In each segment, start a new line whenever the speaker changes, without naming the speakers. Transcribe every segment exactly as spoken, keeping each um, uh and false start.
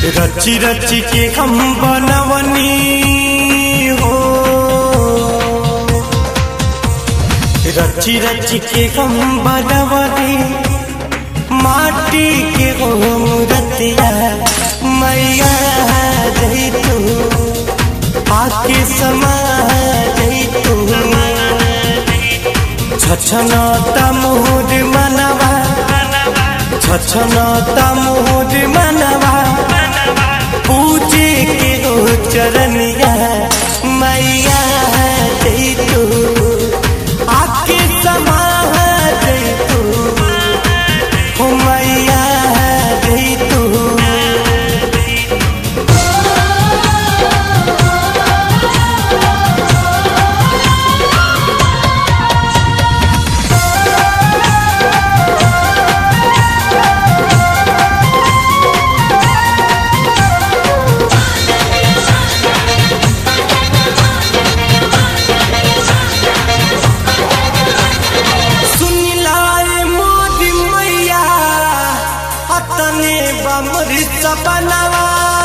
रची रची के हम बनवनी हो, रची रची के हम बनवनी माटी के हो मूर्तिया। मैया जई तू आके समा जई तू, छछनता मोर मनवा, छछनता मोर मनवा, पूजे के हो चरनिया। मैया जई तू आके समा जई तू, हो मैया जई तू। सपनावा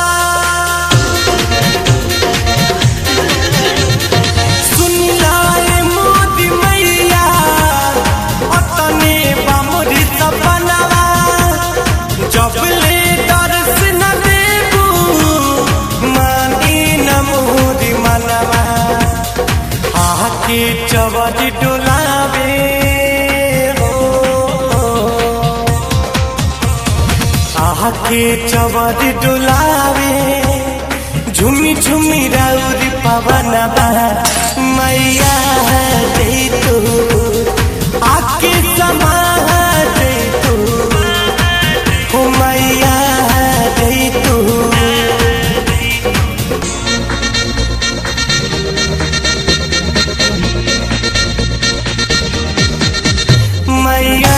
सुन लाए मोदी मैया, अतने बामुरी सपनावा। जब ले दर्श न देबू मानी न मोरी मनवा, आके चवरी डोलावे आके चवरी डुलावे, झुमी झुमी राउरी पवनवा। मैया जई तू आके समा जई तू, हो मैया जई तू। मैया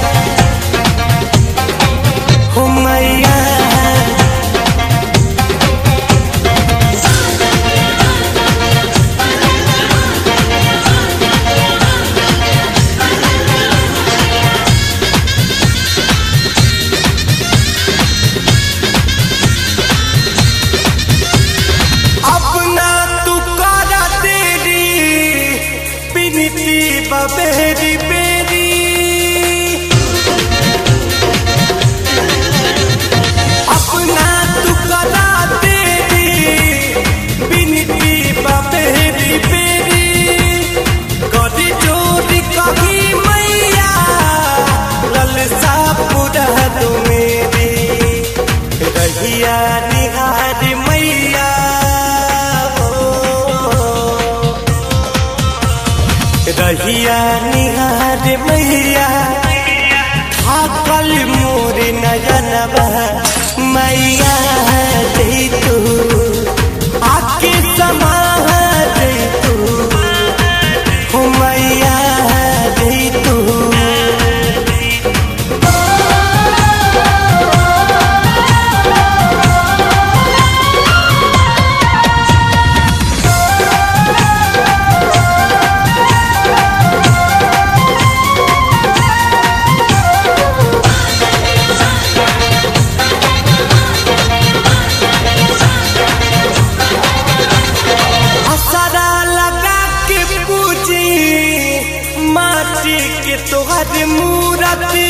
हो मैया अपना तू करा तेरी बिनती बबेरी बेरी, अपना तू करा तेरी बिनती बबेरी बेरी। कदी चोरी कभी मैया ललसा पूरा तू मेरी, रहिया निहार मैया रहिया निहार मैया, थाकल मोर नयनवा। मैया जई तू आके समा जई तू, हो मैया जई तू। माटी के तोहर मूरति,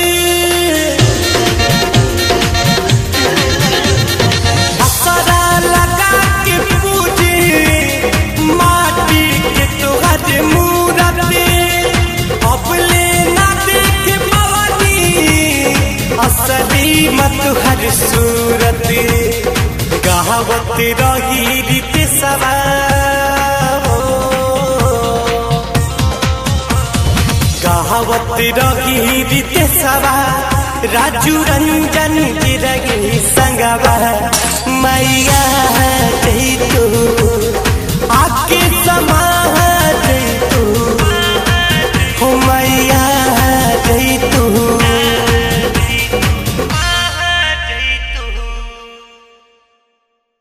असरा लगा के पूजी माटी के तोहर मूरति। अब ले ना देख पवनी असली मत हर सूरती, गावत रही रीत सवा गावत रही रीत सवा। राजू रंजन गिरगी संगवा। मैया जई तू आके समा जई तू, हो मैया